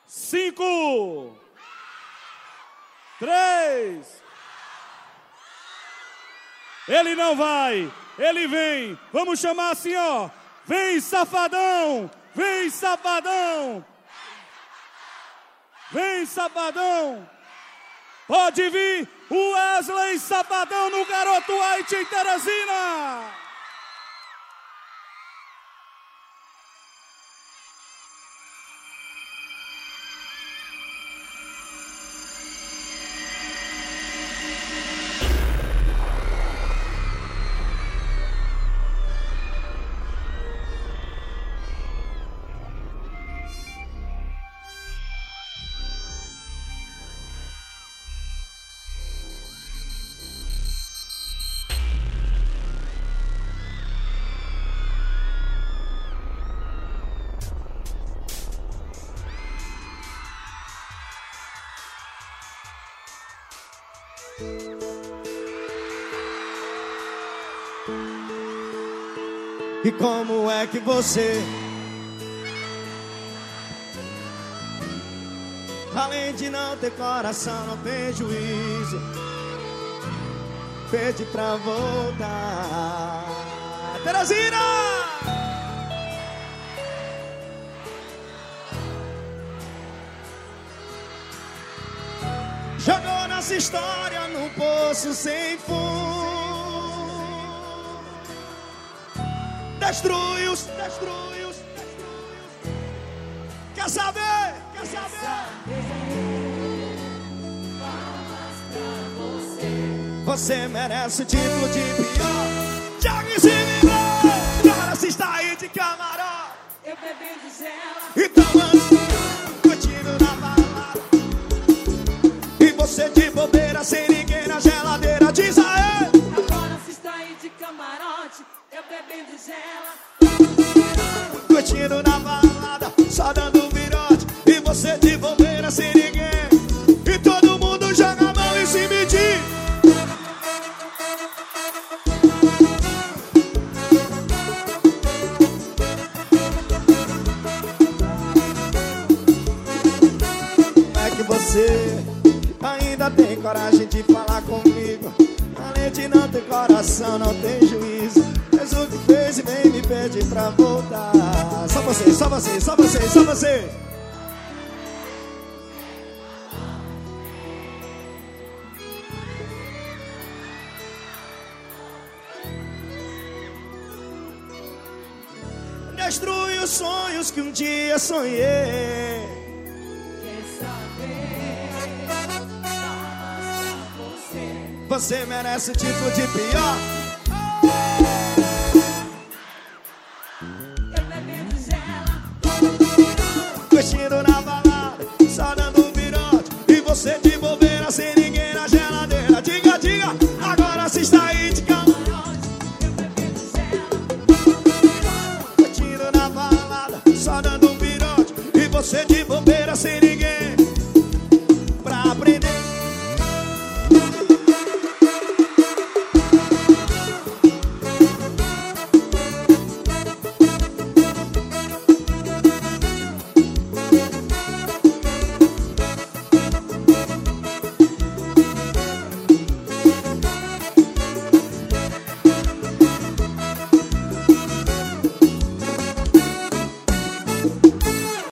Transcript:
5, 3. Ele não vai, ele vem. Vamos chamar assim, ó. Vem, safadão! Vem, safadão! Vem, safadão! Pode vir o Wesley Safadão no Garoto White em Teresina! E como é que você, além de não ter coração, não tem juízo, pede pra voltar? Teresina! Jogou nossa história num poço sem fundo. Destrui-os. Quer saber? Você merece o título de pior. Joga em cima, agora se está aí de camarote. Eu bebi de gela. Então curtindo na balada. E você de bobeira, sem ninguém na geladeira. Diz a ele. Agora se está aí de camarote. Eu bebendo gela. Curtindo na balada, só dando um virote. E você de bobeira sem ninguém. E todo mundo joga a mão em cima de ti. É que você ainda tem coragem de falar comigo. Além de não ter coração, não tem juízo. Fez o que fez e vem me pedir pra voltar. Só você. Destrui os sonhos que um dia sonhei. Quer saber? Você merece o título de pior. Eu bebendo gela. Curtindo na balada, só dando um virote. E você de bobeira, sem ninguém na geladeira. Diga, agora se está aí de camarote. Eu bebendo gela. Curtindo na balada, só dando um virote. E você de bobeira.